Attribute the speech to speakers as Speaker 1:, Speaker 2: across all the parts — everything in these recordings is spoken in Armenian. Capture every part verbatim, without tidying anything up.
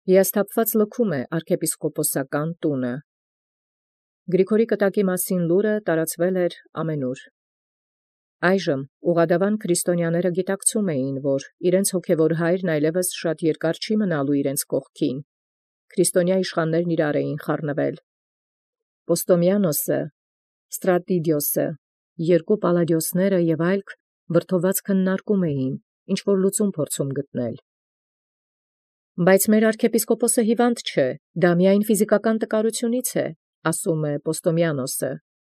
Speaker 1: Հիասթափված լքում է arczepiskoposական տունը։ Գրիգորի կտակի մասին լուրը տարածվել էր ամենուր։ Այժմ ուղղադավան քրիստոնյաները գիտակցում էին, որ իրենց հոգևոր հայրն այլևս շատ երկար չի մնալու իրենց կողքին։ Քրիստոնյա իշխաններն իրար էին խառնվել։ Պոստոմիանոսը, Ստրատիդիոսը, երկու պալադիոսները և այլք վրդոված քննարկում էին, ինչ-որ լուծում փորձում գտնել։ Բայց մեր arczepiskoposը հիվանդ չէ, դա միայն ֆիզիկական տկարությունից է, ասում է Պոստոմիանոսը։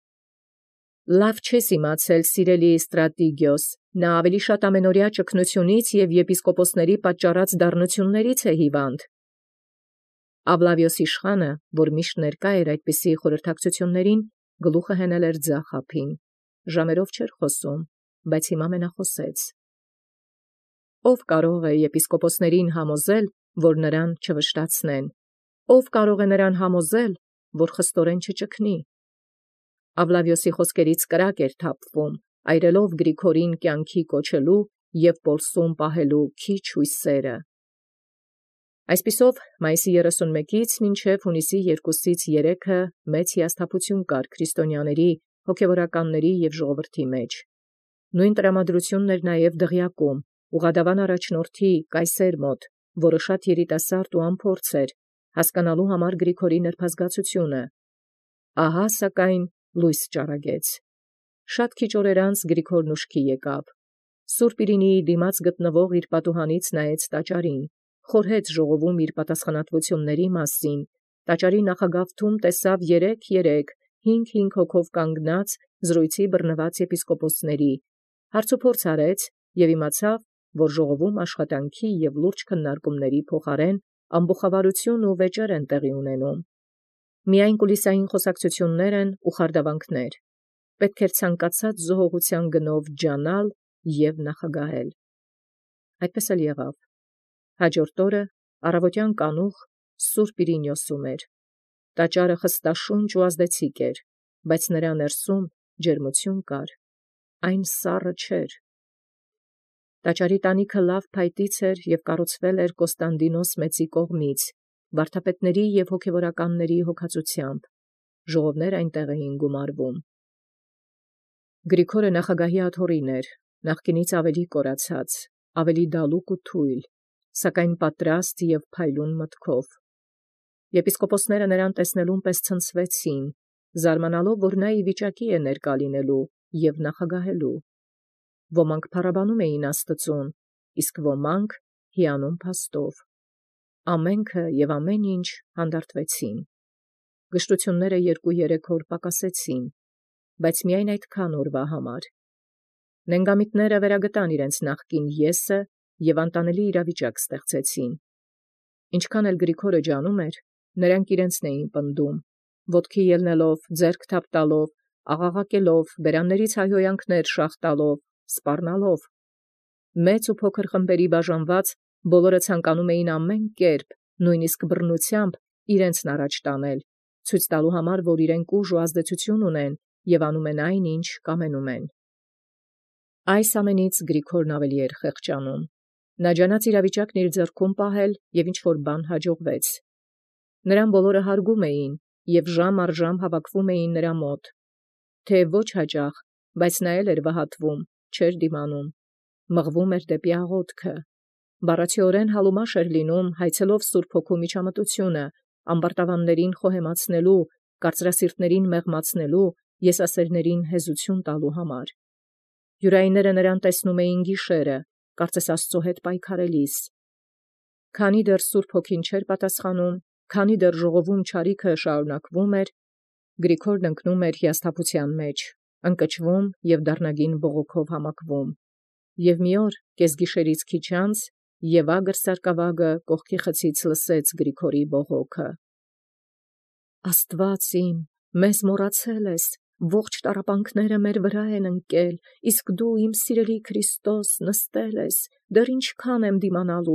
Speaker 1: Լավ չես իմացել, սիրելի Ստրատիգիոս, նա ավելի շատ ամենօրյա ճգնությունից և եպիսկոպոսների պատճառած դառնություններից է հիվանդ։ Ավլավիոս իշխանը, որ միշտ ներկա էր այդպիսի խորհրդակցություններին, գլուխը հենել էր ձախ ափին, ժամերով չէր խոսում, բայց հիմա մենախոսեց։ Ով կարող է եպիսկոպոսներին համոզել, որ նրան չվշտացնեն, ով կարող է նրան համոզել, որ խստորեն չճգնի։ Ավլավիոսի խոսքերից կրակ էր թափվում, այրելով Գրիգորին կյանքի կոչելու և պոլսում պահելու քիչ հույսերը։ Այսպիսով մայիսի երեսունմեկից մինչև հունիսի երկուսից երեքը մեծ հիասթափություն կար քրիստոնյաների, հոգևորականների և ժողովրդի մեջ։ Նույն տրամադրությունն էր նաև Դղյակում, ուղղադավան առաջնորդի Կայսեր մոտ, որը շատ երիտասարդ ու անփորձ էր, հասկանալու համար Գրիգորի նրբազգացությունը։ Ահա սակայն լույս ճառագեց։ Շատ քիչ օրեր անց Գրիգորն ուշքի եկավ։ Սուրբ Իրինիի դիմաց գտնվող իր պատուհանից նայեց տաճարին, խորհեց ժողովում իր պատասխանատվությունների մասին, տաճարի նախագավթում տեսավ երեք-երեք, հինգ-հինգ հոգով կանգնած, զրույցի բռնված եպիսկոպոսների, հարցուփորձ արեց և իմացավ, որ ժողովում աշխատանքի և լուրջ քննարկումների փոխարեն ամբոխավարություն ու վեճեր են տեղի ունենում։ Միայն կուլիսային խոսակցություններ են ու խարդավանքներ։ Պետք էր ցանկացած զոհողության գնով ջանալ և նախագահել։ Այդպես էլ եղավ։ Հաջորդ օրը առավոտյան կանուխ Սուրբ Իրինիոսում էր։ Տաճարը խստաշունչ ու ազդեցիկ էր, բայց նրա ներսում ջերմություն կար, այն սառը չէր։ Տաճարի տանիքը լավ փայտից էր և կառուցվել էր Կոստանդինոս մեծի կողմից, վարդապետների և հոգևորականների հոգացությամբ։ Ժողովներ այնտեղ էին գումարվում։ Գրիգորը նախագահի աթոռին էր, նախկինից ավելի կորացած, ավելի դալուկ ու թույլ, սակայն պատրաստ և փայլուն մտքով։ Եպիսկոպոսները նրան տեսնելուն պես ցնցվեցին, զարմանալով, որ նա ի վիճակի է ներկա լինելու և նախագահելու։ Ոմանք փառաբանում էին Աստծուն, իսկ ոմանք հիանում փաստով։ Ամենքը և ամեն ինչ հանդարտվեցին։ Գժտությունները երկու-երեք օր պակասեցին, բայց միայն այդքան օրվա համար։ Նենգամիտները վերագտան իրենց նախկին եսը և անտանելի իրավիճակ ստեղծեցին։ Ինչքան էլ Գրիգորը ջանում էր, նրանք իրենցն էին պնդում, ոտքի ելնելով, ձեռք թափ տալով, աղաղակելով, բերաններից հայհոյանքներ շաղ տալով, սպառնալով։ Մեծ ու փոքր խմբերի բաժանված, բոլորը ցանկանում էին ամեն կերպ, նույնիսկ բռնությամբ, իրենցն առաջ տանել, ցույց տալու համար, որ իրենք ուժ ու ազդեցություն ունեն և անում են այն, ինչ կամենում են։ Այս ամենից Գրիգորն ավելի էր խեղճանում։ Նա ջանաց իրավիճակն իր ձեռքում պահել և ինչ-որ բան հաջողվեց։ Նրան բոլորը հարգում էին և ժամ առ ժամ հավաքվում էին նրա մոտ։ Թեև ոչ հաճախ, բայց նա էլ էր վհատվում, չէր դիմանում, մղվում էր դեպի աղոթքը։ Բառացիորեն հալումաշ էր լինում, հայցելով Սուրբ Հոգու միջամտությունը, ամբարտավաններին խոհեմացնելու, կարծրասիրտներին մեղմացնելու, եսասերներին հեզություն տալու համար։ Յուրայինները նրան տեսնում էին գիշերը, կարծես Աստծո հետ պայքարելիս։ Քանի դեռ Սուրբ Հոգին չէր պատասխանում, քանի դեռ ժողովում չարիքը շարունակվում էր, Գրիգորն ընկնում էր հիասթափության մեջ, ընկճվում և դառնագին բողոքով համակվում։ Եվ մի օր կեսգիշերից քիչ անց Եվագր սարկավագը կողքի խցից լսեց Գրիգորի բողոքը. «Աստված իմ, մեզ մոռացել ես, ողջ տառապանքները մեր վրա են ընկել, իսկ դու, իմ սիրելի Քրիստոս, նստել ես, դեռ ինչքան եմ դիմանալու»։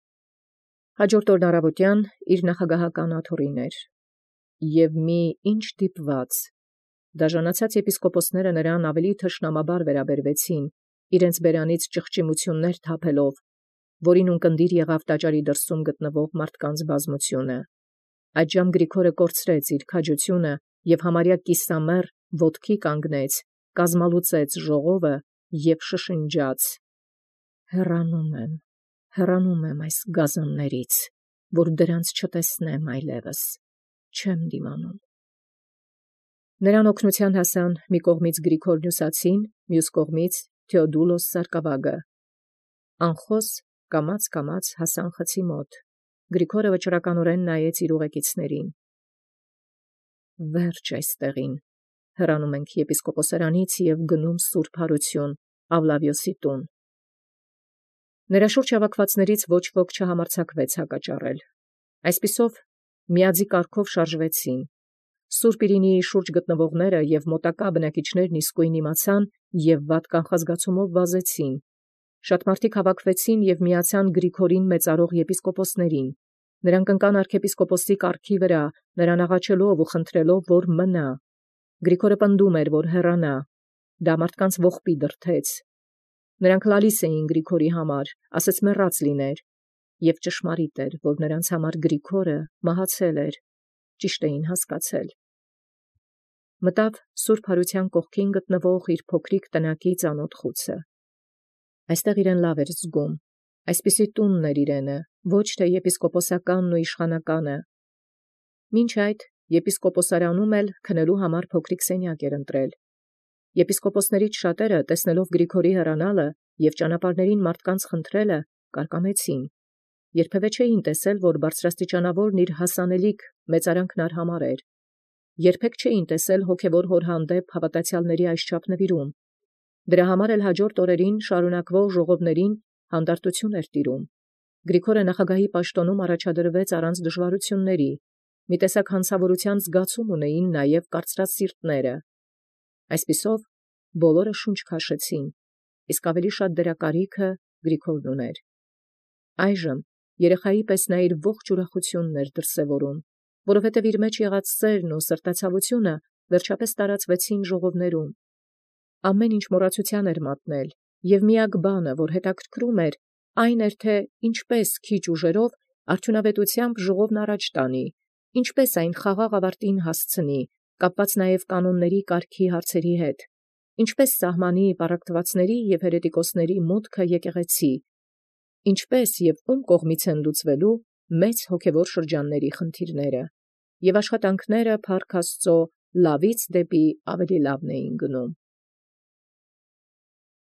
Speaker 1: Հաջորդ օրն առավոտյան իր նախագահական աթոռին էր։ Եվ մի ինչ դիպված։ Դաժանացած եպիսկոպոսները նրան ավելի թշնամաբար վերաբերվեցին, իրենց բերանից ճղճիմություններ թափելով, որին ունկնդիր եղավ տաճարի դրսում գտնվող մարդկանց բազմությունը։ Այդժամ Գրիգորը կորցրեց իր քաջությունը եւ համարյա կիսամեռ ոտքի կանգնեց, կազմալուծեց ժողովը եւ շշնջաց. «Հեռանում եմ, հեռանում եմ այս գազաններից, որ դրանց չտեսնեմ այլևս, չեմ դիմանում»։ Նրան օգնության հասան մի կողմից Գրիգոր Նյուսացին, մյուս կողմից Թեոդուլոս Սարկավագը։ Անխոս կամաց-կամաց հասան խցի մոտ։ Գրիգորը վճռականորեն նայեց իր ուղեկիցներին։ «Վերջ այստեղին, հեռանում ենք եպիսկոպոսարանից և գնում Սուրբ Հարություն Ավլավիոսի տուն»։ Նրա շուրջ հավաքվածներից ոչ ոք չհամարձակվեց հակաճառել։ Այսպիսով միաձի կարգով շարժվեցին։ Սուրբ Իրինիի շուրջ գտնվողները և մոտակա բնակիչներն իսկույն իմացան և վատ կանխազգացումով վազեցին։ Շատ մարդիկ հավաքվեցին և միացան Գրիգորին մեծարող եպիսկոպոսներին։ Նրանք ընկան արքեպիսկոպոսի կառքի վրա, նրան աղաչելով ու խնդրելով, որ մնա։ Գրիգորը պնդում էր, որ հեռանա։ Դա մարդկանց ողբի դրդեց։ Նրանք լալիս էին Գրիգորի համար, ասես մեռած լիներ, և ճշմարիտ էր, որ նրանց համար Գրիգորը մահացել էր, ճիշտ էին հասկացել։ Մտավ Սուրբ Հարության կողքին գտնվող իր փոքրիկ տնակի ծանոթ խուցը։ Այստեղ իրեն լավ էր զգում։ Այսպիսի տունն էր իրենը, ոչ թե եպիսկոպոսականն ու իշխանականը։ Մինչ այդ եպիսկոպոսարանում էլ քնելու համար փոքրիկ սենյակ էր ընտրել։ Եպիսկոպոսներից շատերը, տեսնելով Գրիգորի հեռանալը և ճանապարհներին մարդկանց խնդրելը, կարկամեցին։ Երբևէ չէին տեսել, որ բարձրաստիճանավորն իր հասանելիք մեծարանքն արհամարհեր։ Երբեք չէին տեսել հոգևոր հոր հանդեպ հավատացյալների այսչափ նվիրում։ Դրա համար էլ հաջորդ օրերին շարունակվող ժողովներին հանդարտություն էր տիրում։ Գրիգորը նախագահի պաշտոնում առաջադրվեց առանց դժվարությունների։ Մի տեսակ հանցավորության զգացում ունեին նաև կարծրասիրտները։ Այսպիսով բոլորը շունչ քաշեցին, իսկ ավելի շատ դրակարիքը Գրիգորն ուներ։ Այժմ երեխայի պես նա իր ողջ ուրախությունն էր դրսևորում, որովհետև իր մեջ եղած սերն ու սրտացավությունը վերջապես տարածվեցին ժողովներում։ Ամեն ինչ մոռացության էր մատնել, և միակ բանը, որ հետաքրքրում էր, այն էր, թե ինչպես քիչ ուժերով արդյունավետությամբ ժողովն առաջ տանի, ինչպես այն խաղաղ ավարտին հասցնի, կապված նաև կանոնների կարգի հարցերի հետ, ինչպես սահմանի պառակտվածների և հերետիկոսների մուտքը եկեղեցի, ինչպես և ում կողմից են լուծվելու մեծ հոգևոր շրջանների խնդիրները, և աշխատանքները փառք Աստծո լավից դեպի ավելի լավն էին գնում։